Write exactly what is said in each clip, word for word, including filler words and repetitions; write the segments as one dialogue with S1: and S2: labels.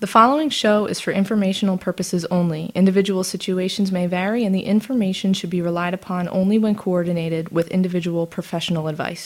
S1: The following show is for informational purposes only. Individual situations may vary, and the information should be relied upon only when coordinated with individual professional advice.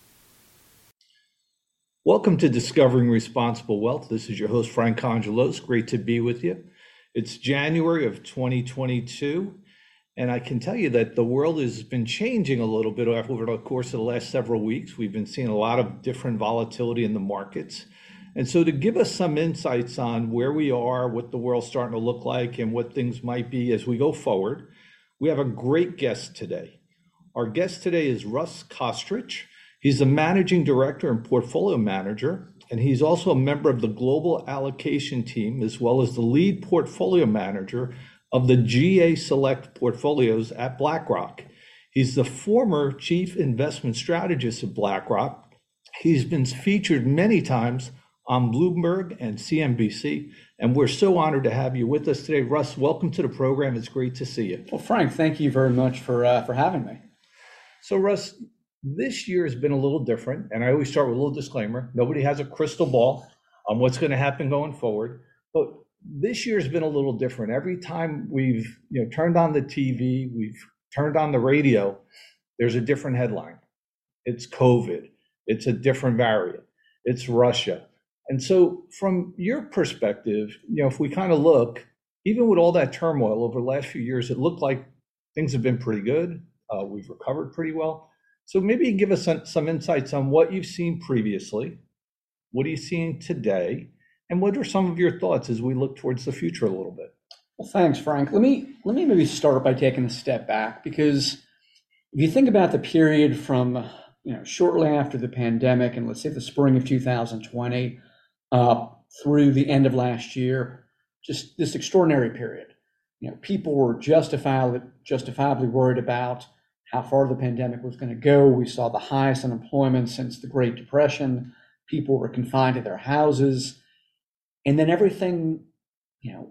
S2: Welcome to Discovering Responsible Wealth. This is your host, Frank Congelos. Great to be with you. It's January of twenty twenty-two, and I can tell you that the world has been changing a little bit over the course of the last several weeks. We've been seeing a lot of different volatility in the markets. And so to give us some insights on where we are, what the world's starting to look like, and what things might be as we go forward, we have a great guest today. Our guest today is Russ Kostrich. He's the managing director and portfolio manager, and he's also a member of the global allocation team, as well as the lead portfolio manager of the G A Select portfolios at BlackRock. He's the former chief investment strategist at BlackRock. He's been featured many times on Bloomberg and C N B C, and we're so honored to have you with us today. Russ, welcome to the program. It's great to see you.
S3: Well, Frank, thank you very much for uh, for having me.
S2: So, Russ, this year has been a little different, and I always start with a little disclaimer. Nobody has a crystal ball on what's going to happen going forward, but this year has been a little different. Every time we've you know turned on the T V, we've turned on the radio, there's a different headline. It's COVID. It's a different variant. It's Russia. And so from your perspective, you know, if we kind of look, even with all that turmoil over the last few years, it looked like things have been pretty good. Uh, we've recovered pretty well. So maybe give us some, some insights on what you've seen previously, what are you seeing today, and what are some of your thoughts as we look towards the future a little bit?
S3: Well, thanks, Frank. Let me let me maybe start by taking a step back, because if you think about the period from, you know, shortly after the pandemic, and let's say the spring of two thousand twenty, uh, through the end of last year, just this extraordinary period. You know, people were justifiably, justifiably worried about how far the pandemic was going to go. We saw the highest unemployment since the Great Depression. People were confined to their houses. And then everything, you know,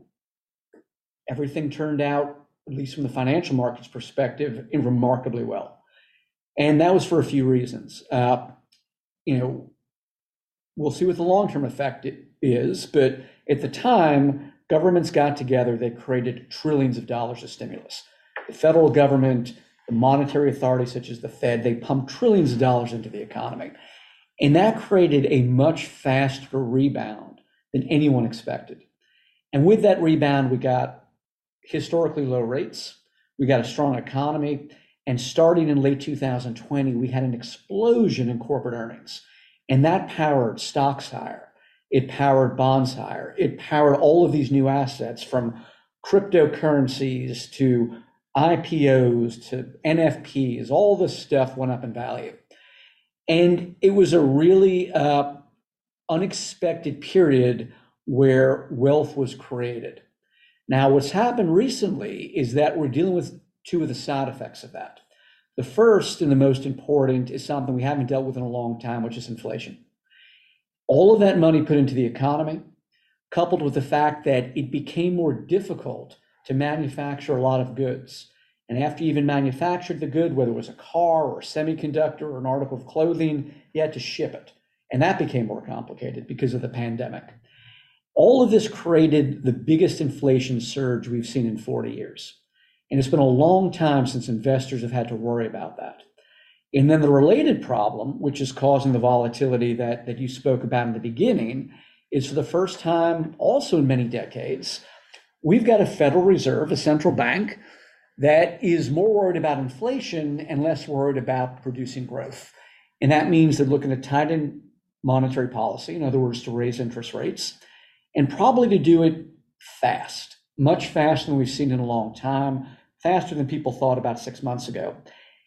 S3: everything turned out, at least from the financial markets perspective, in remarkably well. And that was for a few reasons. Uh, you know, We'll see what the long-term effect is, but at the time, governments got together, they created trillions of dollars of stimulus. The federal government, the monetary authorities such as the Fed, they pumped trillions of dollars into the economy. And that created a much faster rebound than anyone expected. And with that rebound, we got historically low rates, we got a strong economy, and starting in late two thousand twenty, we had an explosion in corporate earnings. And that powered stocks higher, it powered bonds higher, it powered all of these new assets, from cryptocurrencies to I P Os to N F Ps. All this stuff went up in value. And it was a really uh, unexpected period where wealth was created. Now, what's happened recently is that we're dealing with two of the side effects of that. The first and the most important is something we haven't dealt with in a long time, which is inflation. All of that money put into the economy, coupled with the fact that it became more difficult to manufacture a lot of goods. And after you even manufactured the good, whether it was a car or a semiconductor or an article of clothing, you had to ship it. And that became more complicated because of the pandemic. All of this created the biggest inflation surge we've seen in forty years. And it's been a long time since investors have had to worry about that. And then the related problem, which is causing the volatility that, that you spoke about in the beginning, is for the first time also in many decades, we've got a Federal Reserve, a central bank, that is more worried about inflation and less worried about producing growth. And that means they're looking to tighten monetary policy, in other words, to raise interest rates, and probably to do it fast, much faster than we've seen in a long time, faster than people thought about six months ago.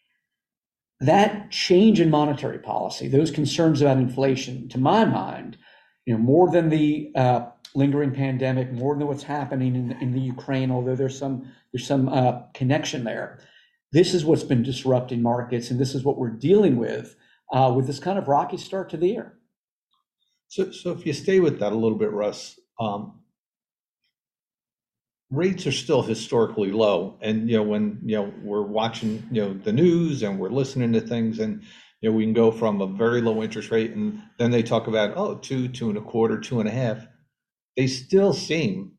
S3: That change in monetary policy, those concerns about inflation, to my mind, you know, more than the uh, lingering pandemic, more than what's happening in, in the Ukraine, although there's some there's some uh, connection there. This is what's been disrupting markets, and this is what we're dealing with uh, with this kind of rocky start to the year.
S2: So, so if you stay with that a little bit, Russ, um, rates are still historically low. And, you know, when, you know, we're watching, you know, the news and we're listening to things, and, you know, we can go from a very low interest rate, and then they talk about, oh, two, two and a quarter, two and a half. they still seem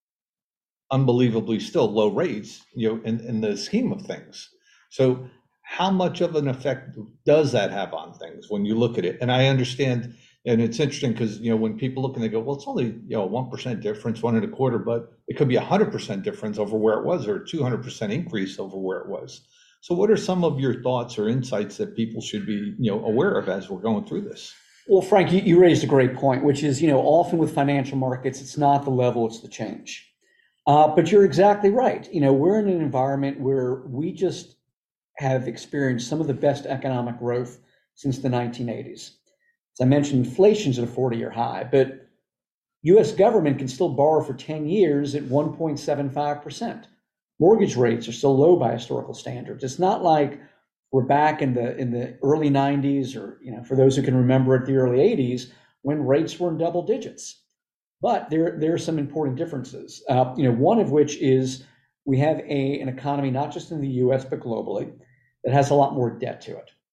S2: unbelievably still low rates, you know, in, in the scheme of things. So how much of an effect does that have on things when you look at it? And I understand, and it's interesting because, you know, when people look and they go, well, it's only, you know, one percent difference, one and a quarter, but it could be a hundred percent difference over where it was, or a two hundred percent increase over where it was. So what are some of your thoughts or insights that people should be, you know, aware of as we're going through this?
S3: Well, Frank, you, you raised a great point, which is, you know, often with financial markets, it's not the level, it's the change. Uh, but you're exactly right. You know, we're in an environment where we just have experienced some of the best economic growth since the nineteen eighties. As I mentioned, inflation's at a forty-year high, but U S government can still borrow for ten years at one point seven five percent. Mortgage rates are still low by historical standards. It's not like we're back in the in the early nineties, or, you know, for those who can remember it, the early eighties, when rates were in double digits. But there, there are some important differences, uh, you know, one of which is we have a, an economy, not just in the U S, but globally, that has a lot more debt to it.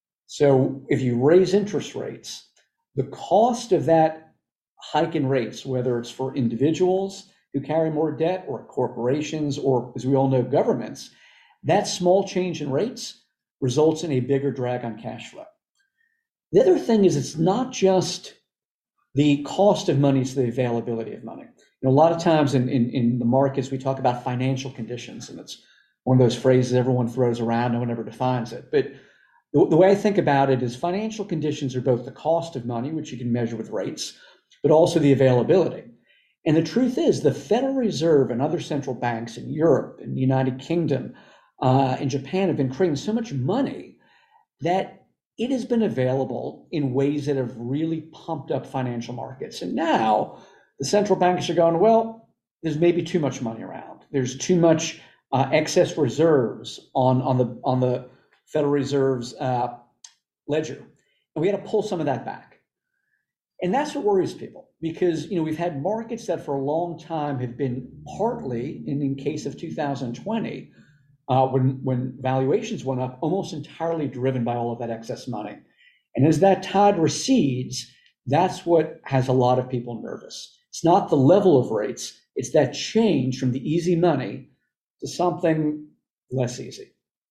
S3: So if you raise interest rates, the cost of that hike in rates, whether it's for individuals who carry more debt or corporations or, as we all know, governments, that small change in rates results in a bigger drag on cash flow. The other thing is it's not just the cost of money, it's the availability of money. You know, a lot of times in, in, in the markets, we talk about financial conditions, and it's one of those phrases everyone throws around, no one ever defines it. But the, the way I think about it is financial conditions are both the cost of money, which you can measure with rates, but also the availability. And the truth is the Federal Reserve and other central banks in Europe, in the United Kingdom, uh, in Japan have been creating so much money that it has been available in ways that have really pumped up financial markets. And now the central banks are going, well, there's maybe too much money around. There's too much uh, excess reserves on, on, the, on the Federal Reserve's uh, ledger. And we got to pull some of that back. And that's what worries people, because, you know, we've had markets that for a long time have been partly, in in case of two thousand twenty, Uh, when, when valuations went up, almost entirely driven by all of that excess money. And as that tide recedes, that's what has a lot of people nervous. It's not the level of rates, it's that change from the easy money to something less easy.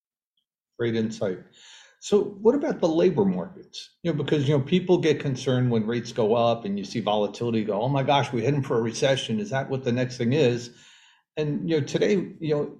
S2: Great insight. So what about the labor markets? You know, because, you know, people get concerned when rates go up and you see volatility go, oh my gosh, we're heading for a recession. Is that what the next thing is? And, you know, today, you know,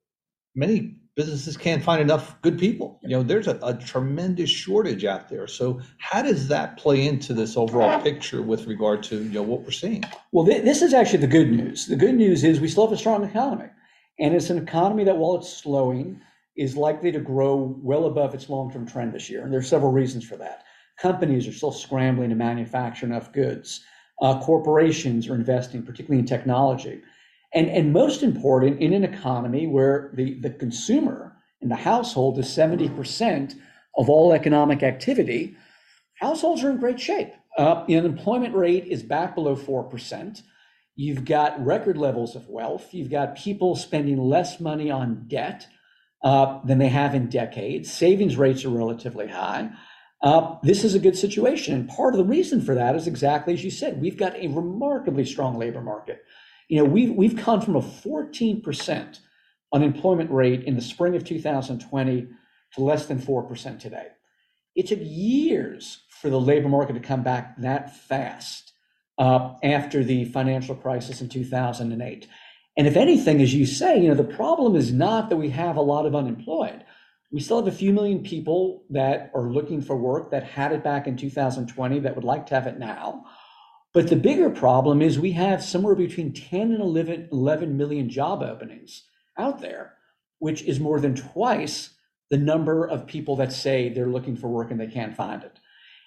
S2: many businesses can't find enough good people. You know, there's a, a tremendous shortage out there. So how does that play into this overall picture with regard to, you know, what we're seeing?
S3: Well, th- this is actually the good news. The good news is we still have a strong economy. And it's an economy that, while it's slowing, is likely to grow well above its long-term trend this year. And there's several reasons for that. Companies are still scrambling to manufacture enough goods. Uh, corporations are investing, particularly in technology. And, and most important, in an economy where the, the consumer and the household is seventy percent of all economic activity, households are in great shape. Uh, the unemployment rate is back below four percent. You've got record levels of wealth. You've got people spending less money on debt uh, than they have in decades. Savings rates are relatively high. Uh, this is a good situation. And part of the reason for that is exactly as you said. We've got a remarkably strong labor market. You know, we've, we've come from a fourteen percent unemployment rate in the spring of two thousand twenty to less than four percent today. It took years for the labor market to come back that fast uh, after the financial crisis in two thousand eight. And if anything, as you say, you know, the problem is not that we have a lot of unemployed. We still have a few million people that are looking for work that had it back in two thousand twenty that would like to have it now. But the bigger problem is we have somewhere between ten and eleven million job openings out there, which is more than twice the number of people that say they're looking for work and they can't find it.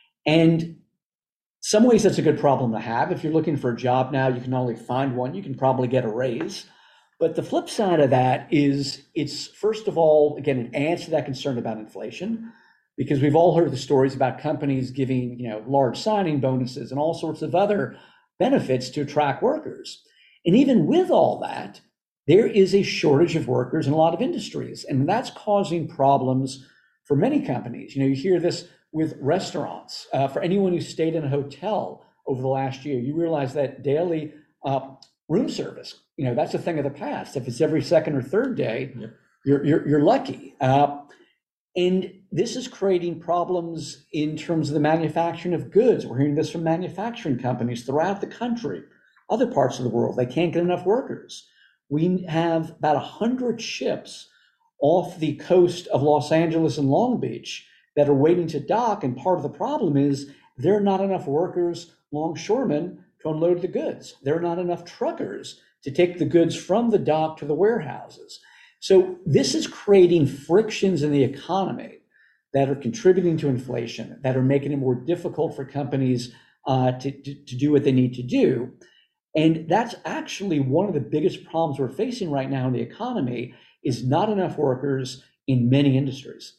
S3: And some ways that's a good problem to have. If you're looking for a job now, you can not only find one, you can probably get a raise. But the flip side of that is it's, first of all, again, it adds to that concern about inflation, because we've all heard the stories about companies giving, you know, large signing bonuses and all sorts of other benefits to attract workers. And even with all that, there is a shortage of workers in a lot of industries, and that's causing problems for many companies. You know, you hear this with restaurants. Uh, for anyone who stayed in a hotel over the last year, you realize that daily Uh, room service, you know, that's a thing of the past. If it's every second or third day,
S2: Yep.
S3: you're, you're, you're lucky. Uh, and this is creating problems in terms of the manufacturing of goods. We're hearing this from manufacturing companies throughout the country, other parts of the world. They can't get enough workers. We have about one hundred ships off the coast of Los Angeles and Long Beach that are waiting to dock. And part of the problem is there are not enough workers, longshoremen, to unload the goods. There are not enough truckers to take the goods from the dock to the warehouses. So this is creating frictions in the economy that are contributing to inflation, that are making it more difficult for companies uh, to, to, to do what they need to do. And that's actually one of the biggest problems we're facing right now in the economy, is not enough workers in many industries.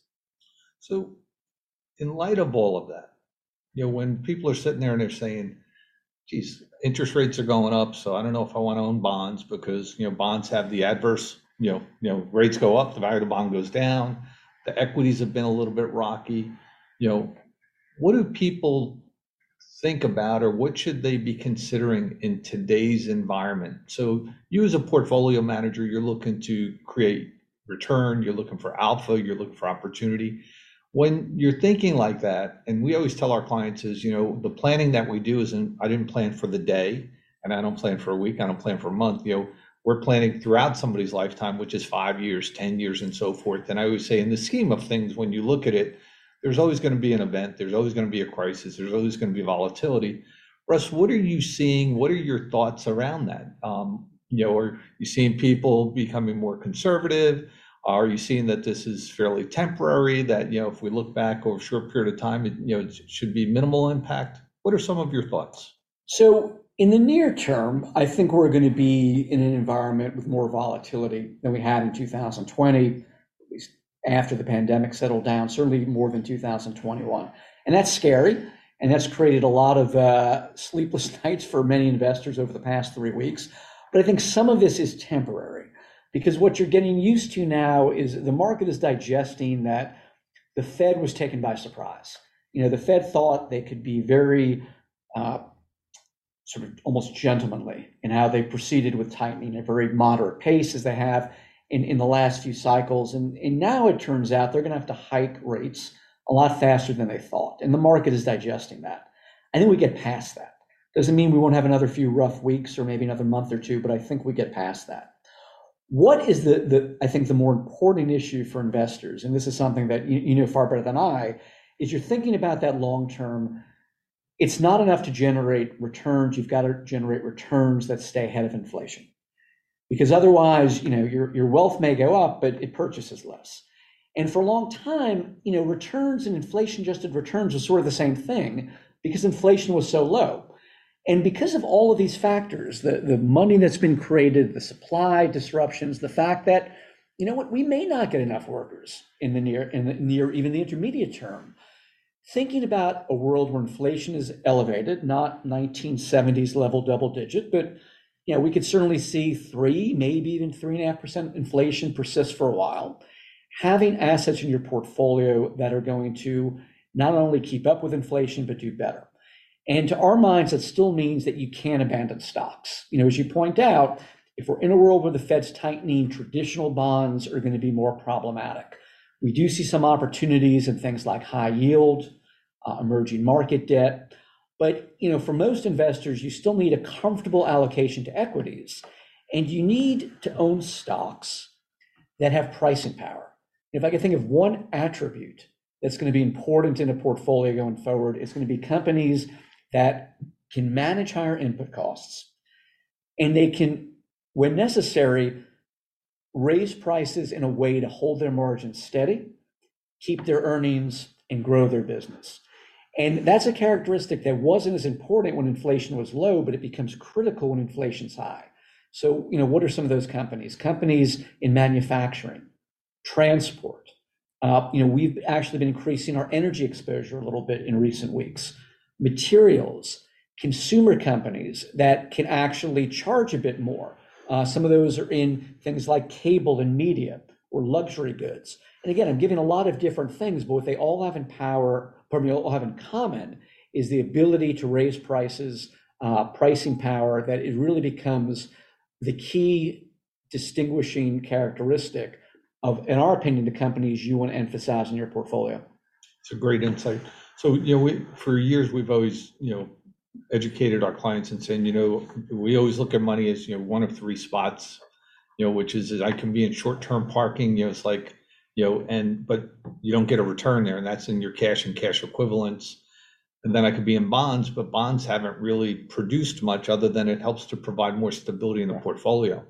S2: So in light of all of that, you know, when people are sitting there and they're saying, geez, interest rates are going up, so I don't know if I want to own bonds, because, you know, bonds have the adverse, you know, you know, rates go up, the value of the bond goes down, the equities have been a little bit rocky. You know, what do people think about, or what should they be considering in today's environment? So you as a portfolio manager, you're looking to create return, you're looking for alpha, you're looking for opportunity. When you're thinking like that, and we always tell our clients is, you know, the planning that we do isn't, I didn't plan for the day, and I don't plan for a week, I don't plan for a month. You know, we're planning throughout somebody's lifetime, which is five years, ten years, and so forth. And I always say, in the scheme of things, when you look at it, there's always going to be an event, there's always going to be a crisis, there's always going to be volatility. Russ, what are you seeing? What are your thoughts around that? Um, you know, are you seeing people becoming more conservative? Are you seeing that this is fairly temporary, that, you know, if we look back over a short period of time, it, you know, it should be minimal impact? What are some of your thoughts?
S3: So in the near term, I think we're going to be in an environment with more volatility than we had in two thousand twenty, at least after the pandemic settled down, certainly more than two thousand twenty-one. And that's scary. And that's created a lot of uh, sleepless nights for many investors over the past three weeks. But I think some of this is temporary, because what you're getting used to now is the market is digesting that the Fed was taken by surprise. You know, the Fed thought they could be very uh, sort of almost gentlemanly in how they proceeded with tightening at a very moderate pace, as they have in, in the last few cycles. And, and now it turns out they're going to have to hike rates a lot faster than they thought. And the market is digesting that. I think we get past that. Doesn't mean we won't have another few rough weeks or maybe another month or two, but I think we get past that. What is the, the I think, the more important issue for investors, and this is something that you, you know far better than I, is you're thinking about that long term. It's not enough to generate returns. You've got to generate returns that stay ahead of inflation, because otherwise, you know, your, your wealth may go up, but it purchases less. And for a long time, you know, returns and inflation-adjusted returns was sort of the same thing, because inflation was so low. And because of all of these factors, the, the money that's been created, the supply disruptions, the fact that, you know what, we may not get enough workers in the near, in the near, even the intermediate term. Thinking about a world where inflation is elevated, not nineteen seventies level double digit, but, you know, we could certainly see three, maybe even three and a half percent inflation persist for a while. Having assets in your portfolio that are going to not only keep up with inflation, but do better. And to our minds, that still means that you can't abandon stocks. You know, as you point out, if we're in a world where the Fed's tightening, traditional bonds are going to be more problematic. We do see some opportunities in things like high yield, uh, emerging market debt. But, you know, for most investors, you still need a comfortable allocation to equities. And you need to own stocks that have pricing power. If I could think of one attribute that's going to be important in a portfolio going forward, it's going to be companies that can manage higher input costs, and they can, when necessary, raise prices in a way to hold their margins steady, keep their earnings, and grow their business. And that's a characteristic that wasn't as important when inflation was low, but it becomes critical when inflation's high. So, you know, what are some of those companies? Companies in manufacturing, transport. Uh, you know, we've actually been increasing our energy exposure a little bit in recent weeks. Materials, consumer companies that can actually charge a bit more. Uh, some of those are in things like cable and media or luxury goods. And again, I'm giving a lot of different things, but what they all have in power, pardon me, all have in common is the ability to raise prices uh, pricing power, that it really becomes the key distinguishing characteristic of, in our opinion, the companies you want to emphasize in your portfolio.
S2: It's a great insight. So, you know, we, for years, we've always, you know, educated our clients and saying, you know, we always look at money as, you know, one of three spots, you know, which is, I can be in short-term parking, you know, it's like, you know, and, but you don't get a return there, and that's in your cash and cash equivalents. And then I could be in bonds, but bonds haven't really produced much other than it helps to provide more stability in the portfolio.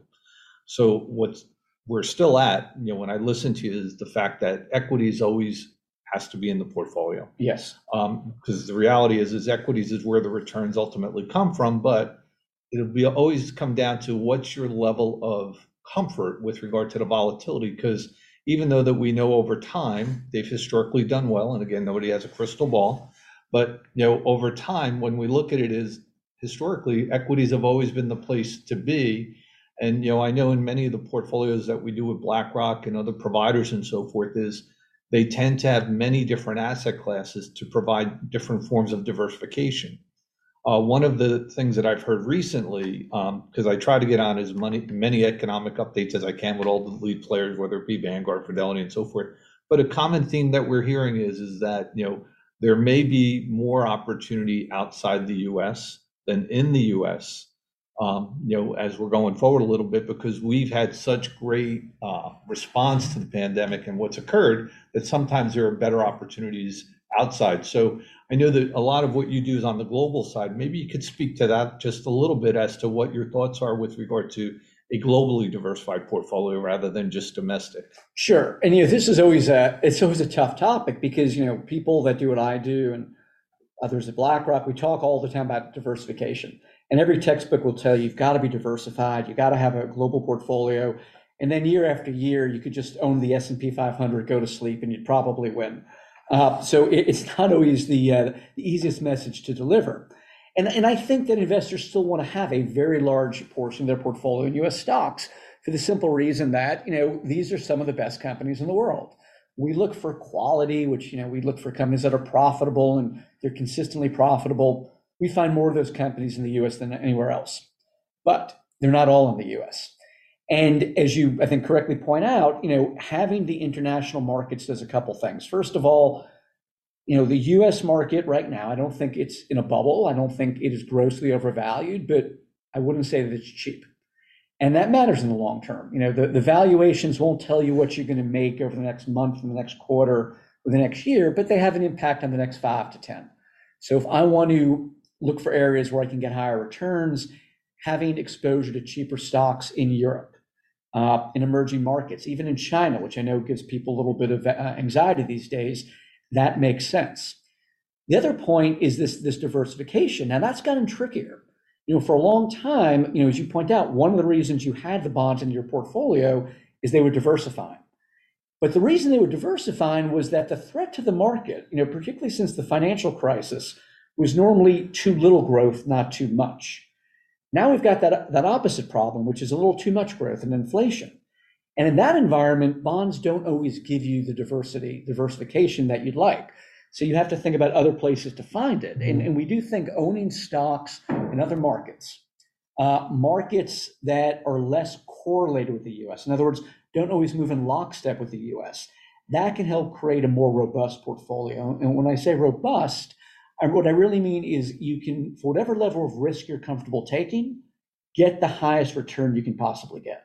S2: So what's we're still at, you know, when I listen to you, is the fact that equities always has to be in the portfolio.
S3: Yes.
S2: Um, because the reality is, is equities is where the returns ultimately come from, but it'll be always come down to what's your level of comfort with regard to the volatility. Because even though that we know over time they've historically done well, and again, nobody has a crystal ball, but you know, over time, when we look at it, is historically equities have always been the place to be. And you know, I know in many of the portfolios that we do with BlackRock and other providers and so forth, is they tend to have many different asset classes to provide different forms of diversification. Uh, one of the things that I've heard recently, because um, I try to get on as many, many economic updates as I can with all the lead players, whether it be Vanguard, Fidelity, and so forth. But a common theme that we're hearing is, is that, you know, there may be more opportunity outside the U S than in the U S, um, you know, as we're going forward a little bit, because we've had such great uh, response to the pandemic and what's occurred, that sometimes there are better opportunities outside. So I know that a lot of what you do is on the global side. Maybe you could speak to that just a little bit as to what your thoughts are with regard to a globally diversified portfolio rather than just domestic.
S3: Sure. And, you know, this is always a, it's always a tough topic, because, you know, people that do what I do and others at BlackRock, we talk all the time about diversification. And every textbook will tell you, you've got to be diversified. You got to have a global portfolio. And then year after year, you could just own the S and P five hundred, go to sleep, and you'd probably win. Uh, so it, it's not always the, uh, the easiest message to deliver. And, and I think that investors still want to have a very large portion of their portfolio in U S stocks, for the simple reason that, you know, these are some of the best companies in the world. We look for quality, which, you know, we look for companies that are profitable and they're consistently profitable. We find more of those companies in the U S than anywhere else, but they're not all in the U S. And as you, I think, correctly point out, you know, having the international markets does a couple things. First of all, you know, the U S market right now, I don't think it's in a bubble. I don't think it is grossly overvalued, but I wouldn't say that it's cheap. And that matters in the long term. You know, the, the valuations won't tell you what you're going to make over the next month and the next quarter or the next year, but they have an impact on the next five to ten. So if I want to look for areas where I can get higher returns, having exposure to cheaper stocks in Europe, uh, in emerging markets, even in China, which I know gives people a little bit of uh, anxiety these days, that makes sense. The other point is this, this diversification. Now that's gotten trickier. You know, for a long time, you know, as you point out, one of the reasons you had the bonds in your portfolio is they were diversifying. But the reason they were diversifying was that the threat to the market, you know, particularly since the financial crisis, was normally too little growth, not too much. Now we've got that, that opposite problem, which is a little too much growth and inflation. And in that environment, bonds don't always give you the diversity, diversification that you'd like. So you have to think about other places to find it. And, and we do think owning stocks in other markets, uh, markets that are less correlated with the U S, in other words, don't always move in lockstep with the U S, that can help create a more robust portfolio. And when I say robust, I, what I really mean is you can, for whatever level of risk you're comfortable taking, get the highest return you can possibly get.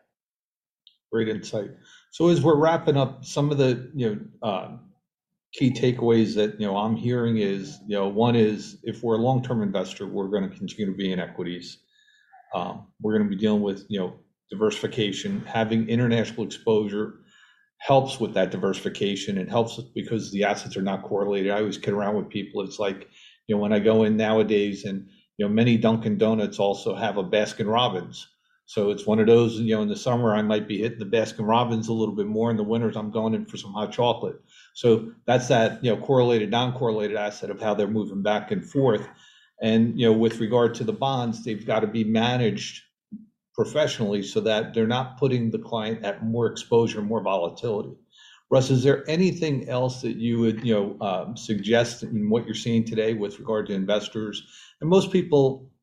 S2: Great insight. So as we're wrapping up, some of the, you know, uh, key takeaways that, you know, I'm hearing is, you know, one is, if we're a long-term investor, we're going to continue to be in equities. Um, we're going to be dealing with, you know, diversification. Having international exposure helps with that diversification. It helps because the assets are not correlated. I always kid around with people. It's like, you know, when I go in nowadays, and, you know, many Dunkin' Donuts also have a Baskin Robbins. So it's one of those, you know, in the summer, I might be hitting the Baskin Robbins a little bit more. In the winters, I'm going in for some hot chocolate. So that's that, you know, correlated, non-correlated asset of how they're moving back and forth. And, you know, with regard to the bonds, they've got to be managed professionally so that they're not putting the client at more exposure, more volatility. Russ, is there anything else that you would, you know, um, suggest in what you're seeing today with regard to investors? And most people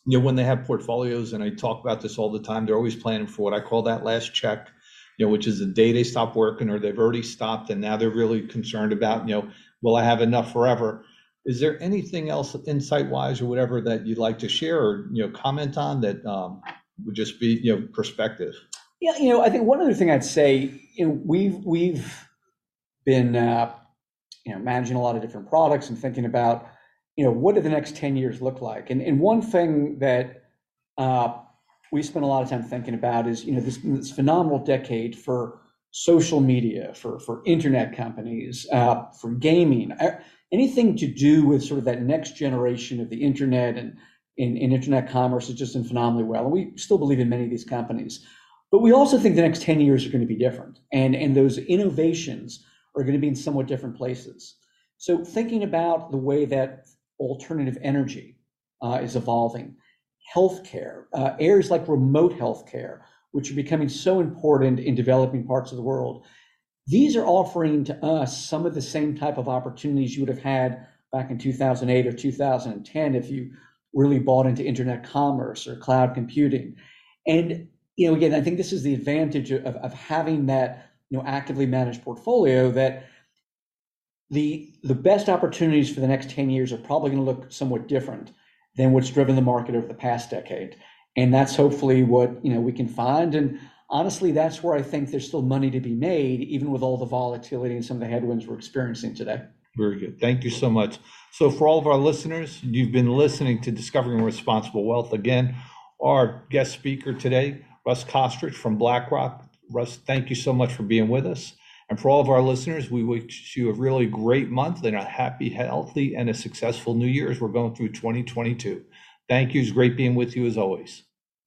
S2: you know, when they have portfolios, and I talk about this all the time, they're always planning for what I call that last check, you know, which is the day they stop working or they've already stopped and now they're really concerned about, you know, will I have enough forever? Is there anything else insight wise or whatever that you'd like to share or, you know, comment on that um, would just be, you know, perspective?
S3: Yeah, you know, I think one other thing I'd say, you know, we've we've been, uh, you know, managing a lot of different products and thinking about, you know, what do the next ten years look like? And and one thing that uh, we spent a lot of time thinking about is, you know, this, this phenomenal decade for social media, for for internet companies, uh, for gaming, anything to do with sort of that next generation of the internet and in, in internet commerce is just done phenomenally well. And we still believe in many of these companies. But we also think the next ten years are going to be different. And, and those innovations are going to be in somewhat different places. So thinking about the way that alternative energy uh, is evolving, healthcare, uh, areas like remote healthcare, which are becoming so important in developing parts of the world, these are offering to us some of the same type of opportunities you would have had back in two thousand eight or two thousand ten if you really bought into internet commerce or cloud computing. And, you know, again, I think this is the advantage of, of having that, you know, actively managed portfolio, that the the best opportunities for the next ten years are probably going to look somewhat different than what's driven the market over the past decade. And that's hopefully what, you know, we can find. And honestly, that's where I think there's still money to be made, even with all the volatility and some of the headwinds we're experiencing today.
S2: Very good. Thank you so much. So for all of our listeners, you've been listening to Discovering Responsible Wealth. Again, our guest speaker today, Russ Kostrich from BlackRock. Russ, thank you so much for being with us. And for all of our listeners, we wish you a really great month and a happy, healthy, and a successful New Year as we're going through twenty twenty-two. Thank you. It's great being with you as always.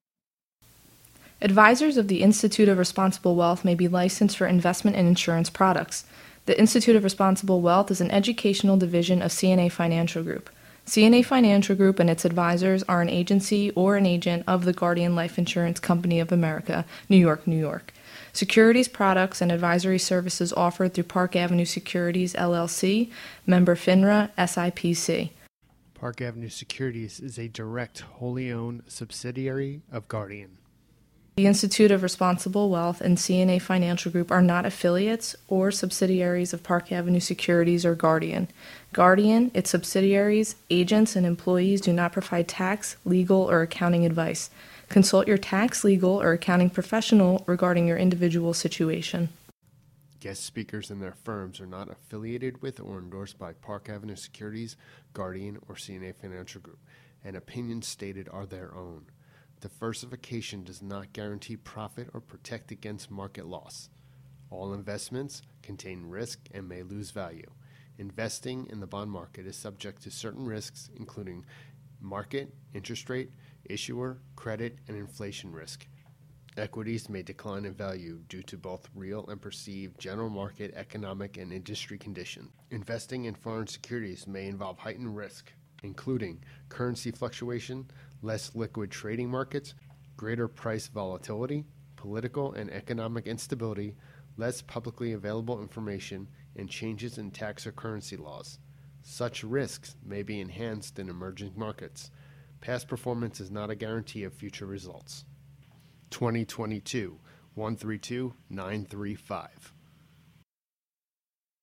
S1: Advisors of the Institute of Responsible Wealth may be licensed for investment and insurance products. The Institute of Responsible Wealth is an educational division of C N A Financial Group. C N A Financial Group and its advisors are an agency or an agent of the Guardian Life Insurance Company of America, New York, New York. Securities products and advisory services offered through Park Avenue Securities, L L C, member FINRA, S I P C.
S4: Park Avenue Securities is a direct, wholly owned subsidiary of Guardian.
S1: The Institute of Responsible Wealth and C N A Financial Group are not affiliates or subsidiaries of Park Avenue Securities or Guardian. Guardian, its subsidiaries, agents, and employees do not provide tax, legal, or accounting advice. Consult your tax, legal, or accounting professional regarding your individual situation.
S4: Guest speakers and their firms are not affiliated with or endorsed by Park Avenue Securities, Guardian, or C N A Financial Group, and opinions stated are their own. Diversification does not guarantee profit or protect against market loss. All investments contain risk and may lose value. Investing in the bond market is subject to certain risks, including market, interest rate, issuer, credit, and inflation risk. Equities may decline in value due to both real and perceived general market, economic, and industry conditions. Investing in foreign securities may involve heightened risk, including currency fluctuation, less liquid trading markets, greater price volatility, political and economic instability, less publicly available information, and changes in tax or currency laws. Such risks may be enhanced in emerging markets. Past performance is not a guarantee of future results. twenty twenty-two, one three two, nine three five.